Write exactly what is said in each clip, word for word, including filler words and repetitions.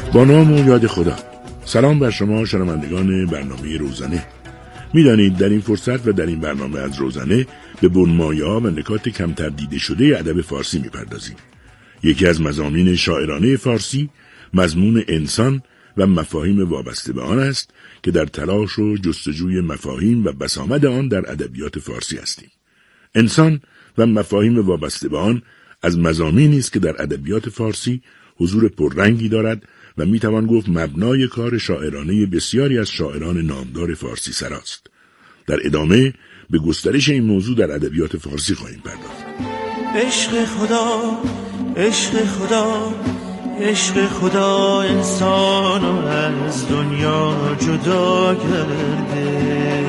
با نام و یاد خدا. سلام بر شما شنوندگان برنامه روزانه. میدانید در این فرصت و در این برنامه از روزانه به بنمایه‌ها و نکات کمتر دیده شده ادب فارسی میپردازیم. یکی از مضامین شاعرانه فارسی مضمون انسان و مفاهیم وابسته به آن است که در تلاش و جستجوی مفاهیم و بسامد آن در ادبیات فارسی هستیم. انسان و مفاهیم وابسته به آن از مضامینی است که در ادبیات فارسی حضور پررنگی دارد و میتوان گفت مبنای کار شاعرانه بسیاری از شاعران نامدار فارسی سراست. در ادامه به گسترش این موضوع در ادبیات فارسی خواهیم پرداخت. عشق خدا، عشق خدا، عشق خدا انسانو از دنیا جدا کرده.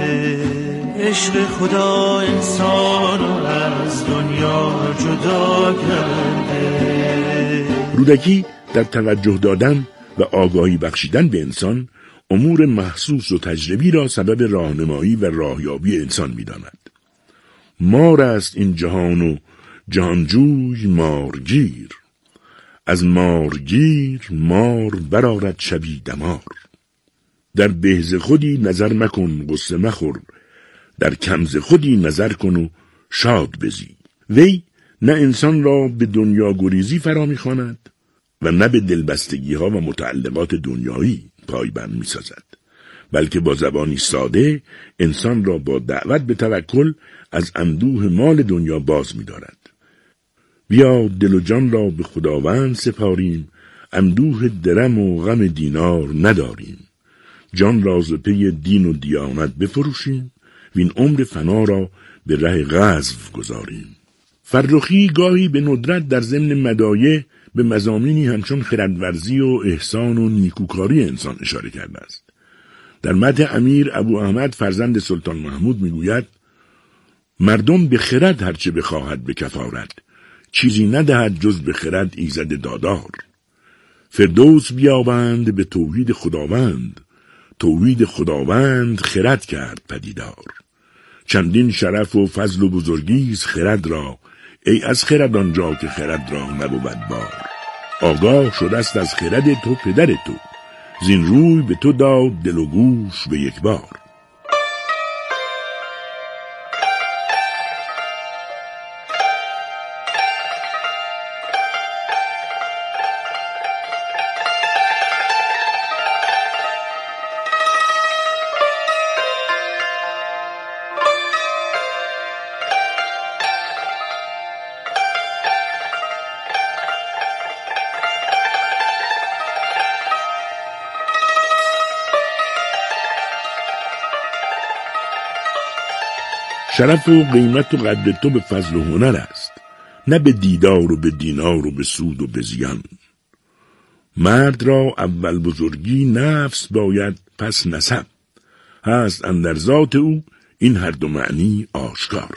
عشق خدا انسانو از دنیا جدا کرده. رودکی در توجه دادن و آگاهی بخشیدن به انسان امور محسوس و تجربی را سبب راهنمایی و راهیابی انسان می‌داند. مار است این جهان و جهانجوی مارگیر، از مارگیر مار برآرد شبی دمار. در بهز خودی نظر مکن غصه مخور، در کمز خودی نظر کن و شاد بزی. وی نه انسان را به دنیا گریزی فرا می‌خواند و نه به دلبستگی ها و متعلقات دنیایی پایبند می سازد، بلکه با زبانی ساده انسان را با دعوت به توکل از اندوه مال دنیا باز می دارد. بیا دل و جان را به خداوند سپاریم، اندوه درم و غم دینار نداریم. جان را ز پی دین و دیانت بفروشیم، وین عمر فنا را به ره غزو گذاریم. فرخی گاهی به ندرت در ضمن مدایح به مضامینی همچون خردورزی و احسان و نیکوکاری انسان اشاره کرده است. در مدح امیر ابو احمد فرزند سلطان محمود میگوید: مردم به خرد هرچه بخواهد بکفارد، چیزی ندهد جز به خرد ایزد دادار. فردوس بیابند به توحید خداوند، توحید خداوند خرد کرد پدیدار. چندین شرف و فضل و بزرگیز خرد را، ای از خرد آنجا که خرد را نبود بار. آگاه شده است از خرد تو پدر تو، زین روی به تو داد دل و گوش به یک بار. شرف و قیمت و قدر تو به فضل و هنر است، نه به دیدار و به دینار و به سود و به زیان. مرد را اول بزرگی نفس باید، پس نسب هست اندر ذات او، این هر دو معنی آشکار.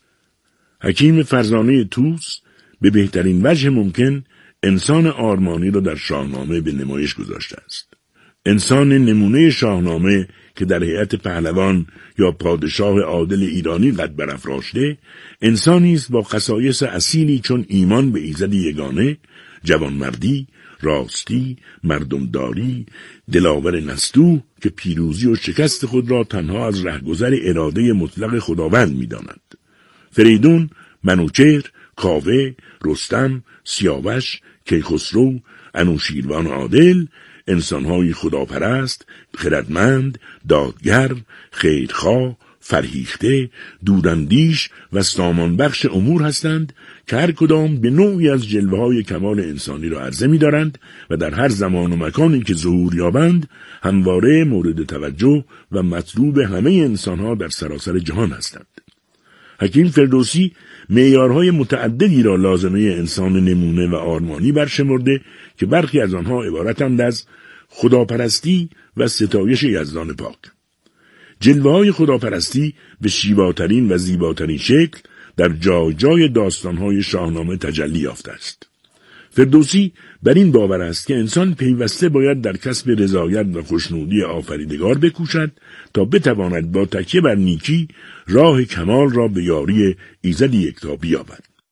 حکیم فرزانه طوس به بهترین وجه ممکن انسان آرمانی را در شاهنامه به نمایش گذاشته است. انسان نمونه شاهنامه که در هیئت پهلوان یا پادشاه عادل ایرانی قد برافراشته، انسانی است با خصایص اصیلی چون ایمان به ایزد یگانه، جوانمردی، راستی، مردمداری، دلاور نستوه که پیروزی و شکست خود را تنها از رهگذر اراده مطلق خداوند می‌داند. فریدون، منوچهر، کاوه، رستم، سیاوش، کیخسرو، انوشیروان عادل، انسان‌های خداپرست، خردمند، دادگر، خیرخواه، فرهیخته، دوداندیش و سامان بخش امور هستند که هر کدام به نوعی از جلوه‌های کمال انسانی را عرضه می‌دارند و در هر زمان و مکانی که ظهور یابند همواره مورد توجه و مطلوب همه انسان‌ها در سراسر جهان هستند. حکیم فردوسی معیارهای متعددی را لازمه انسان نمونه و آرمانی برشمرده که برخی از آنها عبارتند از خداپرستی و ستایش یزدان پاک. جلوه‌های خداپرستی به شیواترین و زیباترین شکل در جای جای داستان‌های شاهنامه تجلی یافته است. فردوسی بر این باور است که انسان پیوسته باید در کسب رضایت و خوشنودی آفریدگار بکوشد تا بتواند با تکیه بر نیکی راه کمال را به یاری ایزد یکتا بیابد.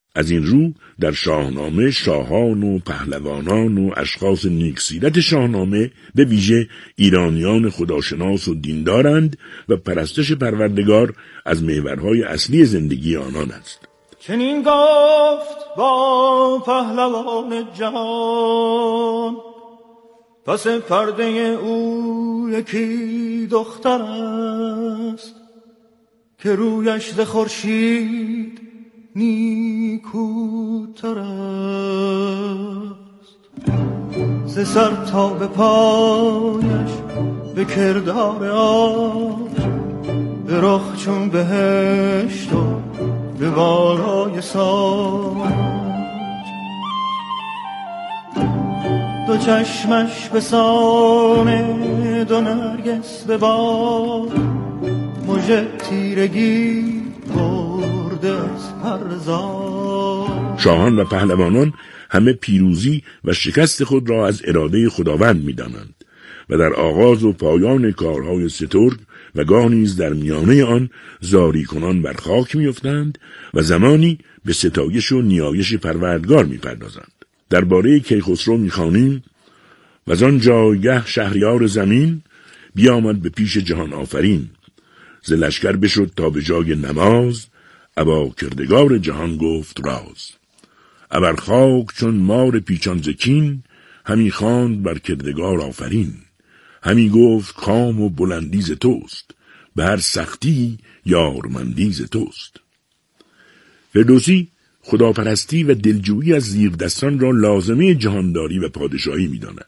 از این رو در شاهنامه شاهان و پهلوانان و اشخاص نیکسیرت شاهنامه به ویژه ایرانیان خداشناس و دیندارند و پرستش پروردگار از محورهای اصلی زندگی آنان است. چنین گفت با پهلوان جهان، پس پرده او یکی دختر است، که رویش ز خورشید نیکوتر است. ز سر تا به پایش به کردار آب، به رخ چون بهشت و به بالای ساج، دو چشمش به سان دو نرگس به باد، مژه تیرگی برده از پرزاد. شاهان و پهلوانان همه پیروزی و شکست خود را از اراده خداوند می‌دانند و در آغاز و پایان کارهای سترگ و گاه نیز در میانه آن زاری کنان بر خاک می‌افتند و زمانی به ستایش و نیایش پروردگار می‌پردازند. درباره کیخسرو می‌خوانیم: و از آن جایگه شهریار زمین، بیامد به پیش جهان آفرین. ز لشکر بشد تا به جای نماز، ابا کردگار جهان گفت راز. ابر خاک چون مار پیچان ز کین، همی خواند بر کردگار آفرین. همی گفت کام و بلندی ز توست، به هر سختی یارمندی ز توست. فردوسی خداپرستی و دلجویی از زیردستان را لازمه جهانداری و پادشاهی می‌داند.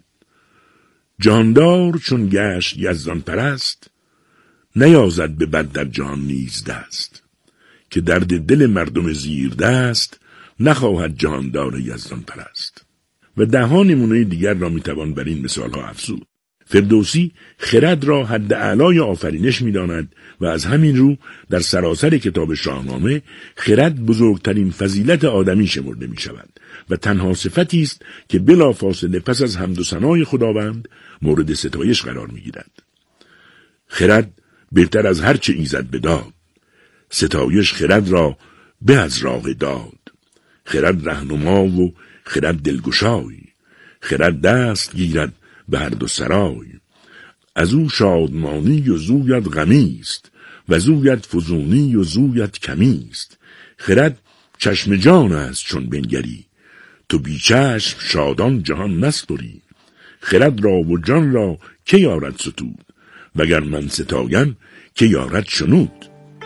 جهاندار چون گشت یزدان پرست، نیازد به بد در جهان نیز دست. که درد دل مردم زیر دست، نخواهد جهاندار یزدان پرست. و ده ها نمونه دیگر را میتوان بر این مثال ها افزود. فردوسی خرد را حد اعلای آفرینش می‌داند و از همین رو در سراسر کتاب شاهنامه خرد بزرگترین فضیلت آدمی شمرده می‌شود و تنها صفتی است که بلافاصله پس از حمد و ثنای خداوند مورد ستایش قرار می‌گیرد. خرد بهتر از هر چه ایزد بداد، ستایش خرد را به از راه داد. خرد رهنما و خرد دلگشای، خرد دست گیرد به هر دو سرای. از او شادمانی و زویت غمی است، و زویت فزونی و زویت کمی است. خرد چشم جان است چون بنگری، تو بی چشم شادان جهان نسپری. خرد را و جان را که یارد ستود، وگر من ستایم که یارد شنود.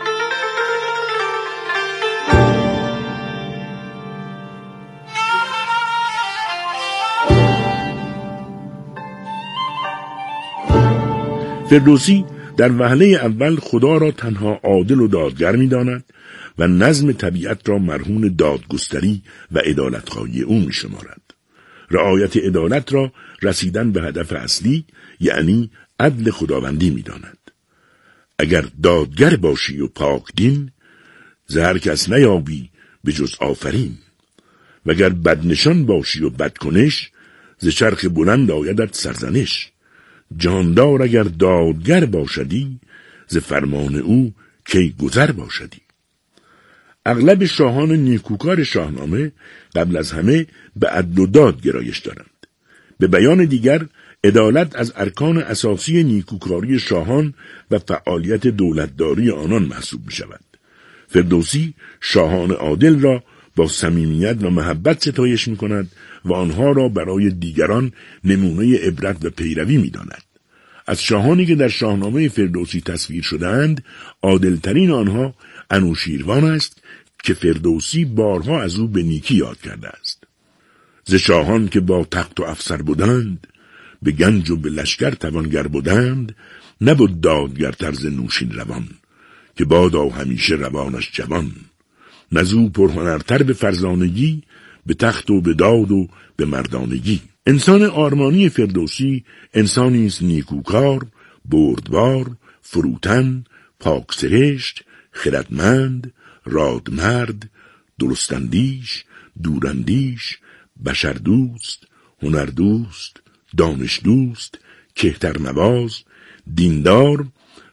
فردوسی در وهله اول خدا را تنها عادل و دادگر می داند و نظم طبیعت را مرهون دادگستری و عدالتخواهی او می شمارد. رعایت عدالت را رسیدن به هدف اصلی یعنی عدل خداوندی می داند. اگر دادگر باشی و پاک دین، ز هر کس نیابی به جز آفرین. وگر بدنشان باشی و بدکنش، ز چرخ بلند آیدت سرزنش. جاندار اگر دادگر باشدی، ز فرمان او کی گذر باشدی. اغلب شاهان نیکوکار شاهنامه قبل از همه به عدل و داد گرایش دارند. به بیان دیگر، عدالت از ارکان اساسی نیکوکاری شاهان و فعالیت دولتداری آنان محسوب می شود. فردوسی شاهان عادل را با صمیمیت و محبت ستایش می کند و آنها را برای دیگران نمونه عبرت و پیروی می داند. از شاهانی که در شاهنامه فردوسی تصویر شده‌اند، عادلترین آنها انوشیروان است که فردوسی بارها از او به نیکی یاد کرده است. ز شاهان که با تخت و افسر بودند، به گنج و به لشکر توانگر بودند. نبود دادگر طرز نوشین روان، که بادا همیشه روانش جوان. نزو پرهنرتر به فرزانگی، به تخت و به داد و به مردانگی. انسان آرمانی فردوسی انسانی است نیکوکار، بردبار، فروتن، پاکسرشت، خردمند، رادمرد، درستندیش، دوراندیش، بشردوست، هنردوست، دانشدوست، کهترنواز، دیندار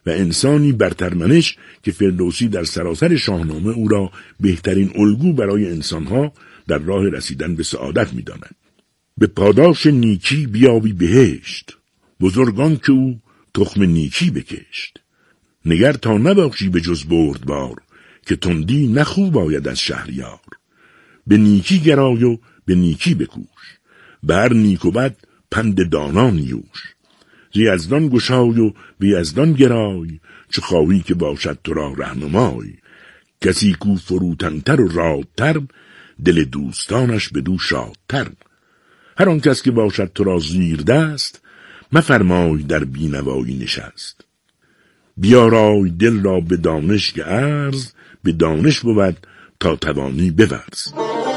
و انسانی برترمنش که فردوسی در سراسر شاهنامه او را بهترین الگو برای انسانها در راه رسیدن به سعادت می‌داند. به پاداش نیکی بیابی بهشت، بزرگان که او تخم نیکی بکشت. نگر تا نباشی به جز بردبار، که تندی نخوب آید از شهریار. به نیکی گرای و به نیکی بکوش، بر نیک و بد پند دانا نیوش. ز یزدان گشای و به یزدان گرای، چه خواهی که باشد تو را رهنمای. کسی کو فروتنتر و رادتر، دل دوستانش بدو شادتر. هر آن کس که باشد تو را زیر دست، مفرمای در بینوایی نشست. بیارای دل را به دانش که ارز، به دانش بود تا توانی بورز.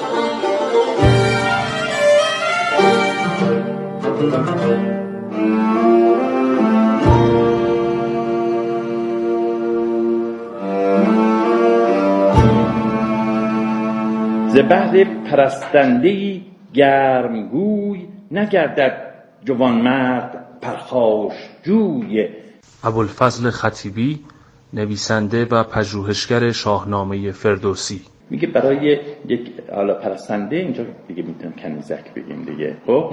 ز بهر پرستنده‌ای گرمگوی، نگردد جوانمرد پرخاشجوی. ابوالفضل خطیبی، نویسنده و پژوهشگر شاهنامه فردوسی، میگه برای یک حالا پرستنده، اینجا دیگه میتونم کنیزک بگیم دیگه، خب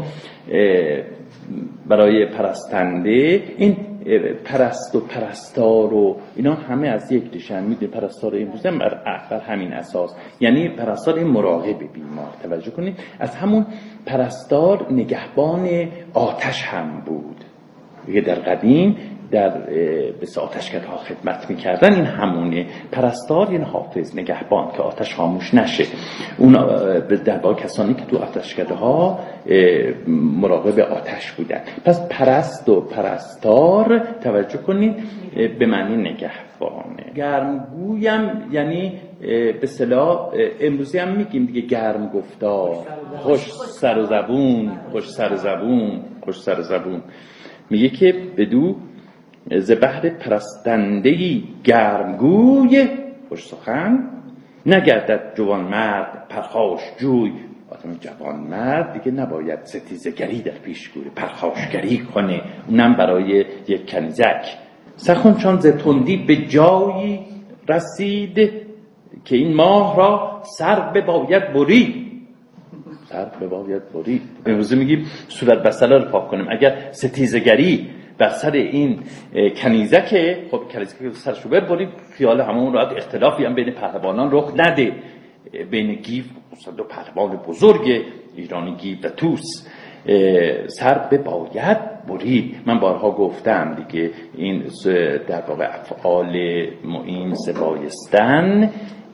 برای پرستنده این پرست و پرستار و اینا همه از یک ریشن. میده پرستار امروزه بر, بر همین اساس، یعنی پرستار مراقب بیمار. توجه کنید از همون پرستار نگهبان آتش هم بود دیگه. در قدیم در بس آتشکده‌ها خدمت می‌کردن، این همونه. پرستار یعنی حافظ، نگهبان، که آتش خاموش نشه. اون در واقع کسانی که تو آتشکده‌ها مراقب آتش بودن. پس پرست و پرستار توجه کنید به معنی نگهبانه. گرمگویم یعنی به اصطلاح امروزی هم میگیم دیگه گرم گفتار، خوش سر و زبون، خوش سر و زبون، خوش سر و زبون. میگه که بدو ز بهر پرستنده‌ای گرمگوی، خوش سخن، نگردد جوان مرد پرخاشجوی. آدم جوان مرد دیگه نباید ستیزگری در پیش گوره، پرخاشگری کنه، اونم برای یک کنیزک. سخن چون ز تندی به جایی رسید، که این ماه را سر بباید برید. سر بباید برید. امروزه میگیم صورت بسله رو پاک کنیم. اگر ستیزگری بر سر این کنیزک، خب کنیزک که سرشو بربریم، خیال همون راحت اختلافی هم بین پهلوانان رخ نده. بین گیو دو پهلوان بزرگ ایرانی، گیو و توس، سر بباید برید. من بارها گفتم دیگه، این در واقع افعال معین سبایستن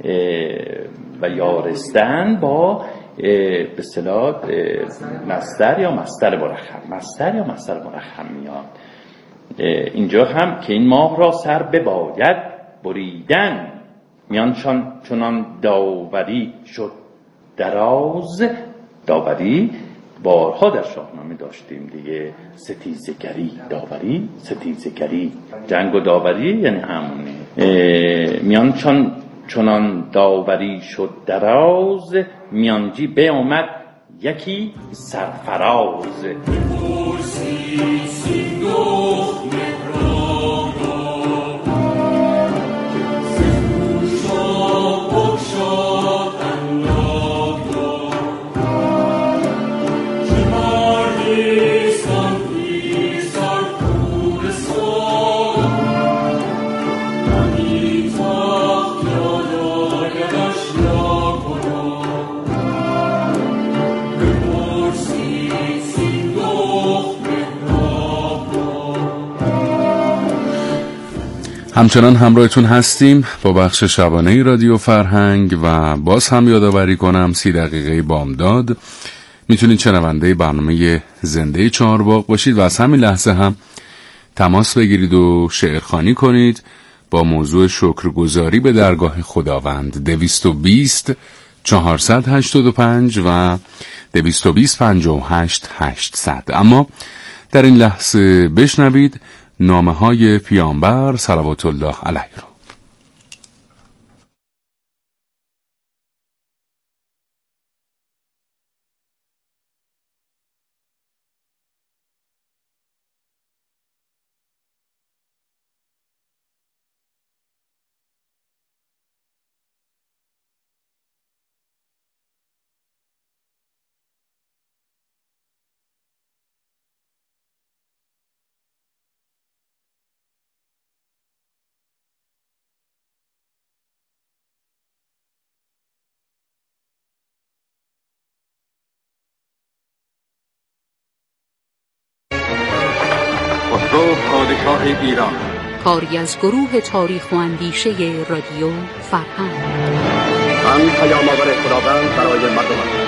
و یارستن با به اصطلاح مصدر یا مصدر مرخم، مصدر یا مصدر مرخم میاد. اینجا هم که این ماه را سر بباید بریدن، میانشان چنان داوری شد دراز. داوری بارها در شاهنامه داشتیم دیگه، ستیزگری، داوری، ستیزگری، جنگ و داوری یعنی همونه. میانشان چنان داوری شد دراز، میانجی به اومد یکی سرفراز. همچنان همراهتون هستیم با بخش شبانه رادیو فرهنگ و باز هم یادآوری کنم سی دقیقه بامداد میتونید شنونده برنامه زنده چهارباغ باشید و از همین لحظه هم تماس بگیرید و شعرخوانی کنید با موضوع شکرگزاری به درگاه خداوند. دویست و بیست چهارصد هشتاد و پنج و دویست و بیست پنجاه و هشت هشتصد. اما در این لحظه بشنوید نامه های پیامبر صلوات الله علیه را. تو پادشاه ایران. کاری از گروه تاریخ و اندیشه رادیو فرهنگ. من پیام آور خداوند برای مردم.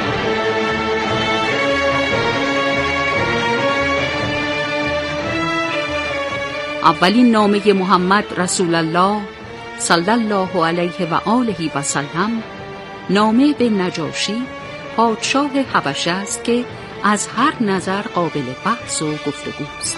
اولین نامه محمد رسول الله صلی الله علیه و آله و سلم، نامه به نجاشی پادشاه حبشه است که از هر نظر قابل بحث و گفتگوست.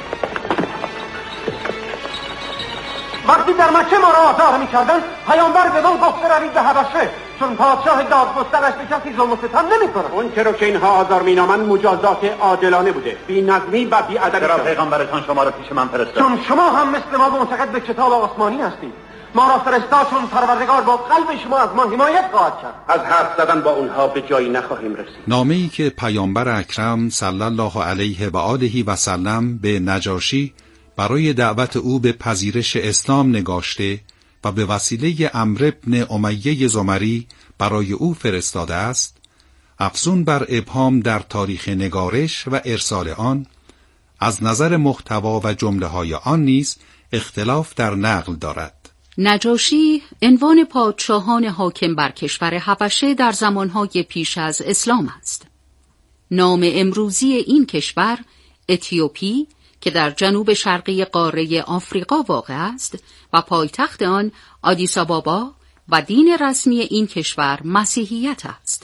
وقتی در مکه ما را آزار می‌کردند، پیامبر به ما گفته روید به حبشه، چون پادشاه دادگسترش به کسی ظلم و ستم نمی‌کند. اون چرا که اینها آزار مینامند مجازات عادلانه بوده، بی‌نظمی و بی‌ادبی. چرا پیغمبرتان شما را پیش من فرستاد؟ چون شما هم مثل ما معتقد به کتاب آسمانی هستید. ما را فرستاد چون پروردگار با قلب شما از ما حمایت خواهد کرد. از حرف زدن با اونها به جایی نخواهیم رسید. نامه‌ای که پیامبر اکرم صلی الله علیه و آله و سلم به نجاشی برای دعوت او به پذیرش اسلام نگاشته و به وسیله عمرو بن امیه زمری برای او فرستاده است، افزون بر ابهام در تاریخ نگارش و ارسال آن، از نظر محتوا و جمله‌های آن نیز اختلاف در نقل دارد. نجاشی عنوان پادشاهان حاکم بر کشور حبشه در زمانهای پیش از اسلام است. نام امروزی این کشور اتیوپی که در جنوب شرقی قاره آفریقا واقع است و پایتخت آن آدیس آبابا و دین رسمی این کشور مسیحیت است.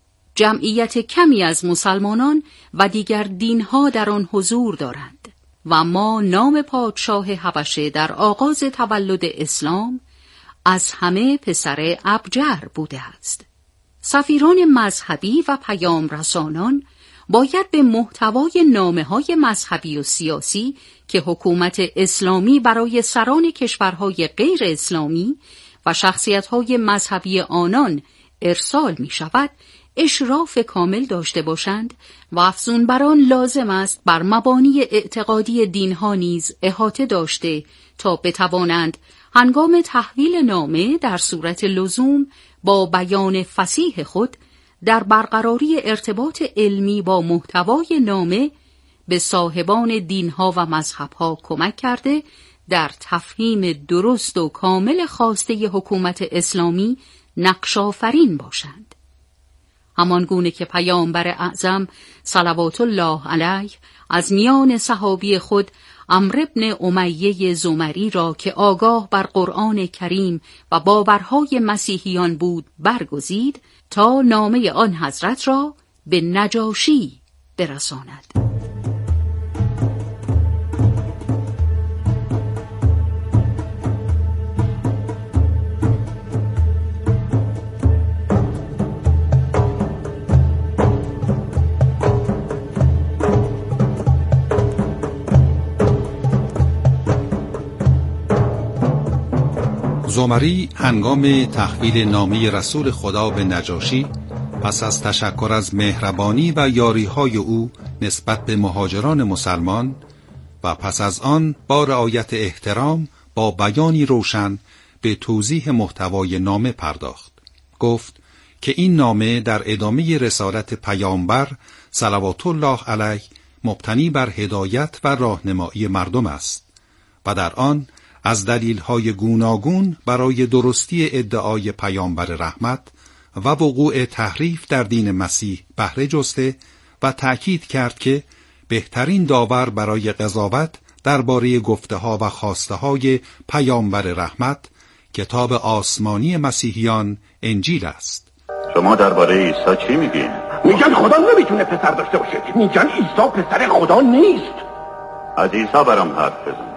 جمعیت کمی از مسلمانان و دیگر دینها در آن حضور دارند و ما نام پادشاه حبشه در آغاز تولد اسلام از همه پسر ابجر بوده است. سفیران مذهبی و پیام رسانان باید به محتوای نامه‌های مذهبی و سیاسی که حکومت اسلامی برای سران کشورهای غیر اسلامی و شخصیت‌های مذهبی آنان ارسال می‌شود اشراف کامل داشته باشند و افزون بر آن لازم است بر مبانی اعتقادی دینها نیز احاطه داشته تا بتوانند هنگام تحویل نامه در صورت لزوم با بیان فصیح خود در برقراری ارتباط علمی با محتوای نامه به صاحبان دینها و مذهبها کمک کرده در تفهیم درست و کامل خواسته حکومت اسلامی نقش آفرین باشند. همان گونه که پیامبر اعظم صلوات الله علیه از میان صحابی خود عمرو بن امیه زمری را که آگاه بر قرآن کریم و باورهای مسیحیان بود برگزید تا نامه آن حضرت را به نجاشی برساند. زمری هنگام تحویل نامه رسول خدا به نجاشی پس از تشکر از مهربانی و یاریهای او نسبت به مهاجران مسلمان و پس از آن با رعایت احترام با بیانی روشن به توضیح محتوای نامه پرداخت. گفت که این نامه در ادامه رسالت پیامبر صلوات الله علیه مبتنی بر هدایت و راهنمایی مردم است و در آن از دلیل‌های گوناگون برای درستی ادعای پیامبر رحمت و وقوع تحریف در دین مسیح بهره جسته و تأکید کرد که بهترین داور برای قضاوت درباره گفته‌ها و خواسته‌های پیامبر رحمت کتاب آسمانی مسیحیان انجیل است. شما درباره عیسی چی میگین؟ میگن خدا نمیتونه پسر داشته باشه. میگن عیسی پسر خدا نیست. از عیسی برام حرف بزن.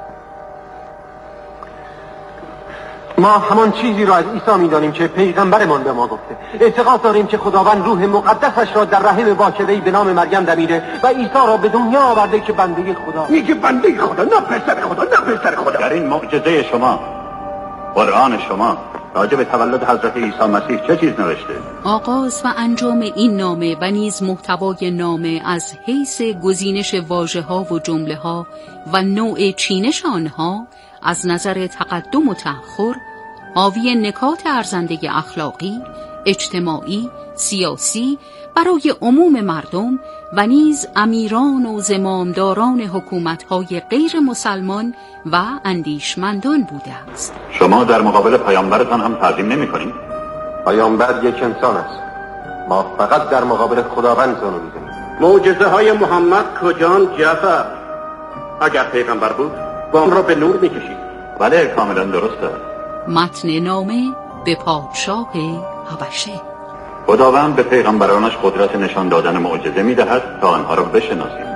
ما همان چیزی را از عیسی می‌دانیم که پیغمبرمان به ما گفته. اعتقاد داریم که خداوند روح مقدسش را در رحم واکده‌ای به نام مریم دمیده و عیسی را به دنیا آورده که بنده خدا. میگه بنده خدا، نه پسر خدا، نه پسر خدا. در این معجزه شما، قرآن شما راجع به تولد حضرت عیسی مسیح چه چیز نوشته؟ آغاز و انجام این نامه و نیز محتوای نامه از حیث گزینش واژه‌ها و جمله‌ها و نوع چینش آنها از نظر تقدم و تأخر حاوی نکات ارزنده اخلاقی، اجتماعی، سیاسی برای عموم مردم و نیز امیران و زمامداران حکومت‌های غیر مسلمان و اندیشمندان بوده است. شما در مقابل پیامبرتان هم تعظیم نمی‌کنید؟ پیامبر یک انسان است. ما فقط در مقابل خداوند زانو می‌زنیم. معجزه های محمد کجان جعفر؟ اگر پیغمبر بود بام را به نور می‌کشید. بله کاملا درسته. متن نامه به پادشاه حبشه. خداوند به پیغمبرانش قدرت نشان دادن معجزه می‌دهد تا آنها را بشناسیم.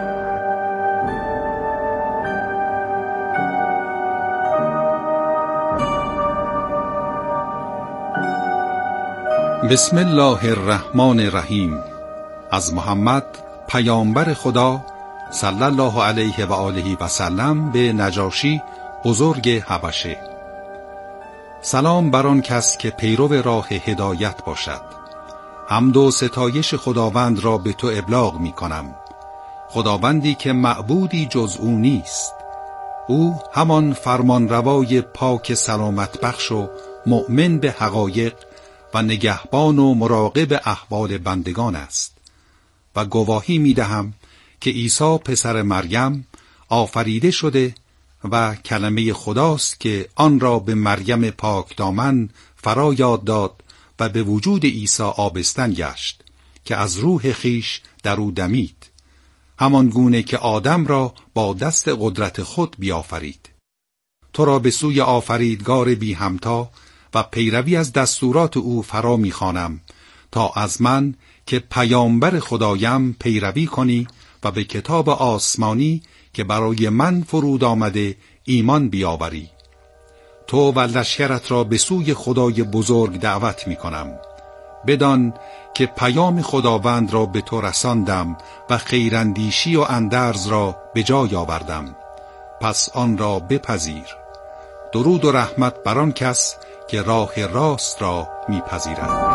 بسم الله الرحمن الرحیم. از محمد پیامبر خدا صلی الله علیه و آله و سلم به نجاشی بزرگ حبشه. سلام بر آن کس که پیرو راه هدایت باشد. حمد و ستایش خداوند را به تو ابلاغ می کنم. خداوندی که معبودی جز او نیست. او همان فرمانروای پاک سلامت بخش و مؤمن به حقایق و نگهبان و مراقب احوال بندگان است. و گواهی می دهم که عیسی پسر مریم آفریده شده و کلمه خداست که آن را به مریم پاک دامن فرا یاد داد و به وجود عیسی آبستن گشت که از روح خیش در او دمید، همان گونه که آدم را با دست قدرت خود بیافرید. تو را به سوی آفریدگار بی همتا و پیروی از دستورات او فرا می‌خوانم تا از من که پیامبر خدایم پیروی کنی و به کتاب آسمانی که برای من فرود آمده ایمان بیاوری. تو و لشکرت را به سوی خدای بزرگ دعوت می کنم. بدان که پیام خداوند را به تو رساندم و خیراندیشی و اندرز را به جای آوردم، پس آن را بپذیر. درود و رحمت بر آن کس که راه راست را میپذیرد.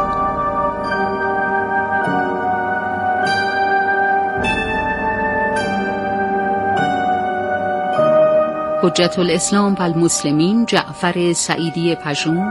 حجت الاسلام و المسلمین جعفر سعیدی پژوهان.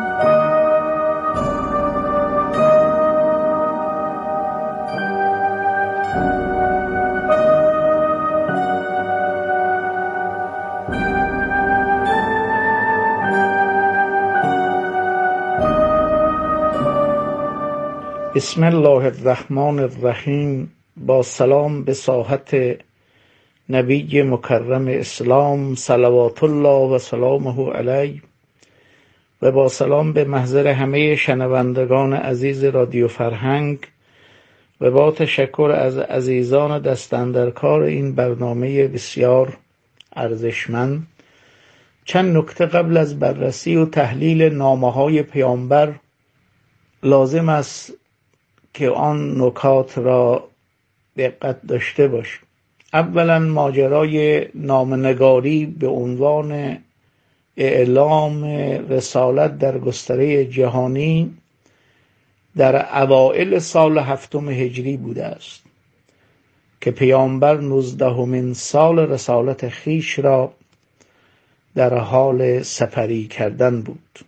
بسم الله الرحمن الرحیم. با سلام به ساحت نبی مکرم اسلام صلوات الله و سلامه علیه و با سلام به محضر همه شنوندگان عزیز رادیو فرهنگ و با تشکر از عزیزان دستاندرکار این برنامه بسیار ارزشمند، چند نکته قبل از بررسی و تحلیل نامه‌های پیامبر لازم است که آن نکات را دقت داشته باشیم. اولا ماجرای نامنگاری به عنوان اعلام رسالت در گستره جهانی در اوائل سال هفتم هجری بوده است که پیامبر نوزدهمین سال رسالت خیش را در حال سپری کردن بود.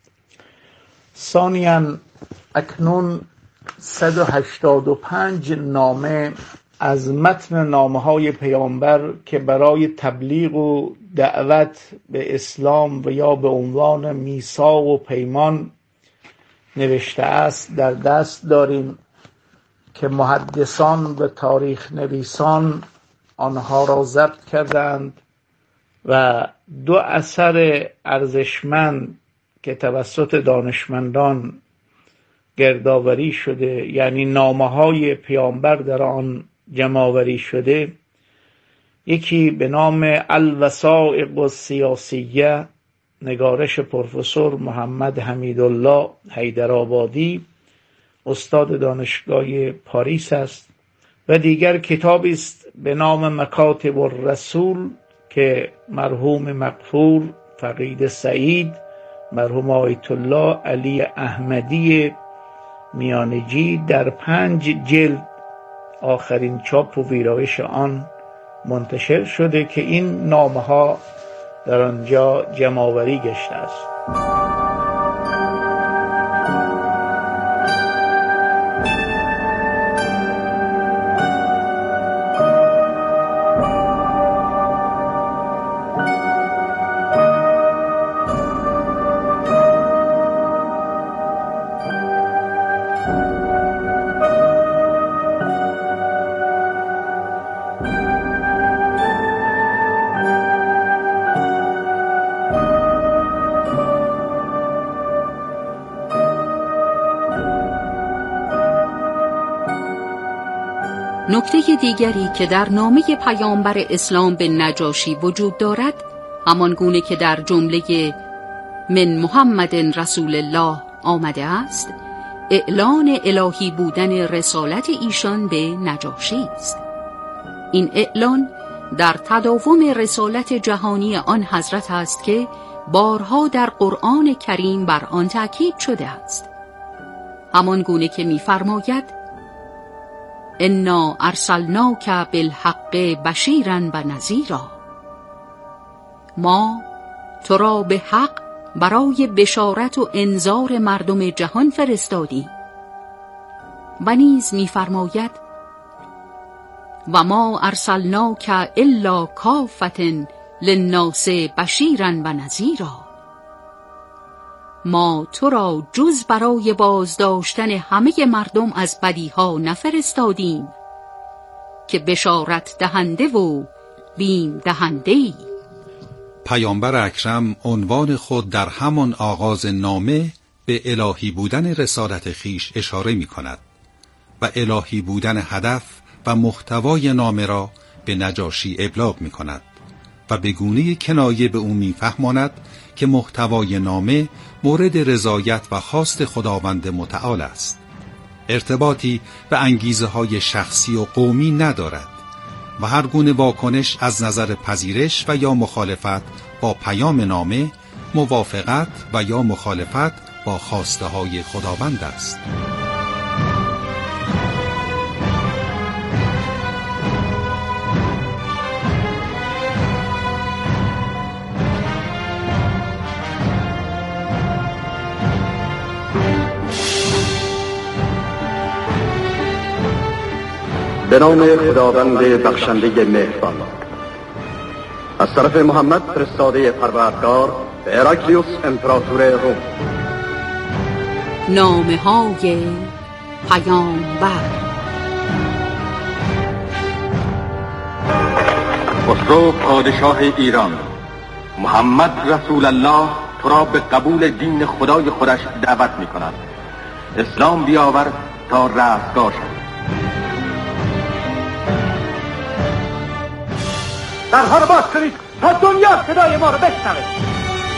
ثانیاً اکنون صد و هشتاد و پنج نامه از متن نامه‌های پیامبر که برای تبلیغ و دعوت به اسلام و یا به عنوان میثاق و پیمان نوشته است در دست داریم که محدثان و تاریخ نویسان آنها را ضبط کردند و دو اثر ارزشمند که توسط دانشمندان گردآوری شده، یعنی نامه‌های پیامبر در آن جمع‌آوری شده، یکی به نام الوثائق السیاسیه نگارش پروفسور محمد حمیدالله حیدرآبادی استاد دانشگاه پاریس است و دیگر کتابی است به نام مکاتب الرسول که مرحوم مغفور فقید سعید، مرحوم آیت الله علی احمدی میانجی در پنج جلد آخرین چاپ و ویرایش آن منتشر شده که این نامه ها در آنجا جمع‌آوری گشته است. نکته دیگری که در نامه پیامبر اسلام به نجاشی وجود دارد، همان گونه که در جمله من محمد رسول الله آمده است، اعلان الهی بودن رسالت ایشان به نجاشی است. این اعلان در تداوم رسالت جهانی آن حضرت است که بارها در قرآن کریم بر آن تأکید شده است، همان گونه که می‌فرماید انا ارسلناک بالحق بشیرا و نذیرا، ما تو را به حق برای بشارت و انذار مردم جهان فرستادیم. و نیز می‌فرماید و ما ارسلناک الا کافة للناس بشیرا و نذیرا، ما تو را جز برای بازداشتن همه مردم از بدیها نفرستادیم که بشارت دهنده و بیم دهنده‌ای. پیامبر اکرم عنوان خود در همان آغاز نامه به الهی بودن رسالت خیش اشاره می کند و الهی بودن هدف و محتوای نامه را به نجاشی ابلاغ می کند و به گونه کنایه به او می فهماند که محتوای نامه مورد رضایت و خواست خداوند متعال است. ارتباطی به انگیزه های شخصی و قومی ندارد و هر گونه واکنش از نظر پذیرش و یا مخالفت با پیام نامه موافقت و یا مخالفت با خواسته های خداوند است. به نام خداوند بخشنده مهربان. از طرف محمد فرستاده پروردگار به اراکلیوس امپراتور روم. نامه های پیامبر. خسرو پادشاه ایران، محمد رسول الله تو را به قبول دین خدای خودش دعوت می کند. اسلام بیاور تا رستگار شد. درها رو باز کنید تا دنیا صدای ما رو بشنوه.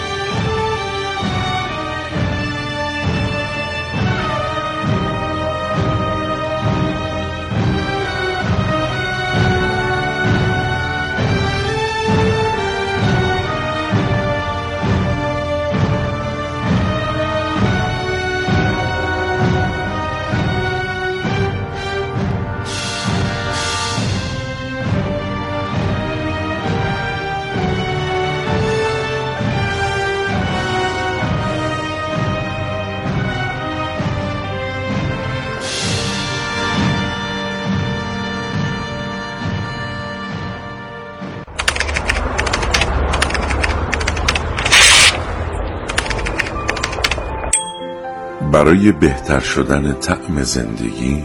برای بهتر شدن طعم زندگی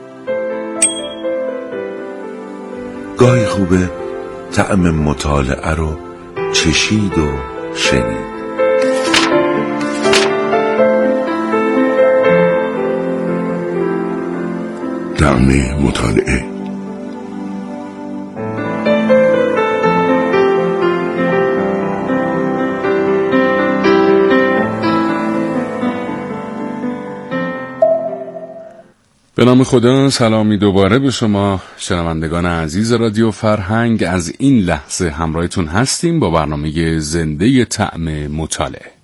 گاهی خوبه طعم مطالعه رو چشید و شنید. طعم مطالعه. به نام خدا، سلامی دوباره به شما شنوندگان عزیز رادیو فرهنگ. از این لحظه همراهتون هستیم با برنامه زنده طعم مطالعه.